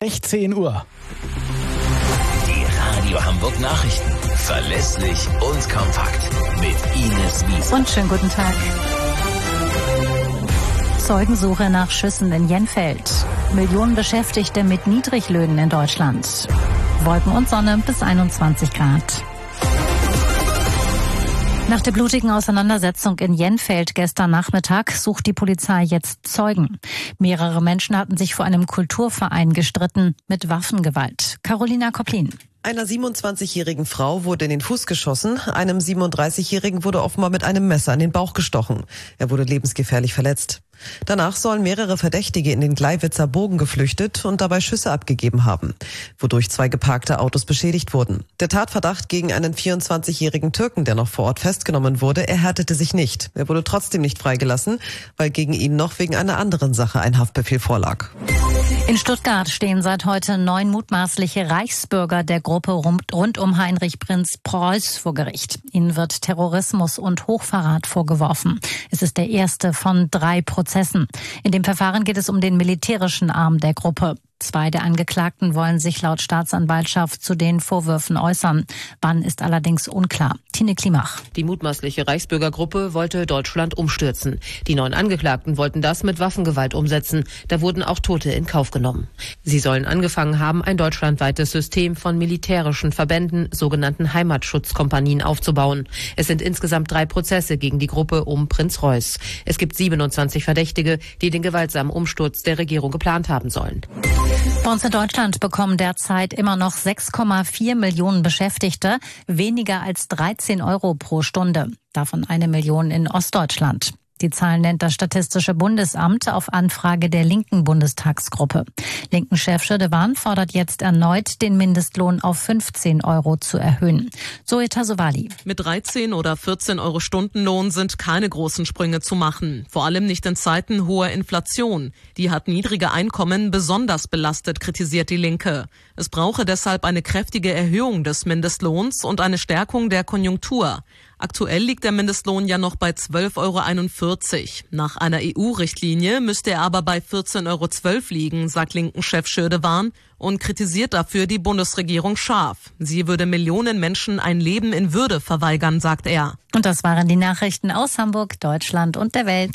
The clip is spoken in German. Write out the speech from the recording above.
16 Uhr. Die Radio Hamburg Nachrichten. Verlässlich und kompakt. Mit Ines Wiese. Und schönen guten Tag. Zeugensuche nach Schüssen in Jenfeld. Millionen Beschäftigte mit Niedriglöhnen in Deutschland. Wolken und Sonne bis 21 Grad. Nach der blutigen Auseinandersetzung in Jenfeld gestern Nachmittag sucht die Polizei jetzt Zeugen. Mehrere Menschen hatten sich vor einem Kulturverein gestritten mit Waffengewalt. Carolina Koplin. Einer 27-jährigen Frau wurde in den Fuß geschossen, einem 37-jährigen wurde offenbar mit einem Messer in den Bauch gestochen. Er wurde lebensgefährlich verletzt. Danach sollen mehrere Verdächtige in den Gleiwitzer Bogen geflüchtet und dabei Schüsse abgegeben haben, wodurch 2 geparkte Autos beschädigt wurden. Der Tatverdacht gegen einen 24-jährigen Türken, der noch vor Ort festgenommen wurde, erhärtete sich nicht. Er wurde trotzdem nicht freigelassen, weil gegen ihn noch wegen einer anderen Sache ein Haftbefehl vorlag. In Stuttgart stehen seit heute 9 mutmaßliche Reichsbürger der Gruppe rund um Heinrich Prinz Preuß vor Gericht. Ihnen wird Terrorismus und Hochverrat vorgeworfen. Es ist der erste von 3 Prozessen. In dem Verfahren geht es um den militärischen Arm der Gruppe. 2 der Angeklagten wollen sich laut Staatsanwaltschaft zu den Vorwürfen äußern. Wann ist allerdings unklar. Tine Klimach. Die mutmaßliche Reichsbürgergruppe wollte Deutschland umstürzen. Die 9 Angeklagten wollten das mit Waffengewalt umsetzen. Da wurden auch Tote in Kauf genommen. Sie sollen angefangen haben, ein deutschlandweites System von militärischen Verbänden, sogenannten Heimatschutzkompanien, aufzubauen. Es sind insgesamt 3 Prozesse gegen die Gruppe um Prinz Reuß. Es gibt 27 Verdächtige, die den gewaltsamen Umsturz der Regierung geplant haben sollen. Bei uns in Deutschland bekommen derzeit immer noch 6,4 Millionen Beschäftigte weniger als 13 Euro pro Stunde. Davon 1 Million in Ostdeutschland. Die Zahlen nennt das Statistische Bundesamt auf Anfrage der linken Bundestagsgruppe. Linken-Chef Schirdewan fordert jetzt erneut, den Mindestlohn auf 15 Euro zu erhöhen. Zoe Tasovali. Mit 13 oder 14 Euro Stundenlohn sind keine großen Sprünge zu machen. Vor allem nicht in Zeiten hoher Inflation. Die hat niedrige Einkommen besonders belastet, kritisiert die Linke. Es brauche deshalb eine kräftige Erhöhung des Mindestlohns und eine Stärkung der Konjunktur. Aktuell liegt der Mindestlohn ja noch bei 12,41 Euro. Nach einer EU-Richtlinie müsste er aber bei 14,12 Euro liegen, sagt Linken-Chef Schirdewan und kritisiert dafür die Bundesregierung scharf. Sie würde Millionen Menschen ein Leben in Würde verweigern, sagt er. Und das waren die Nachrichten aus Hamburg, Deutschland und der Welt.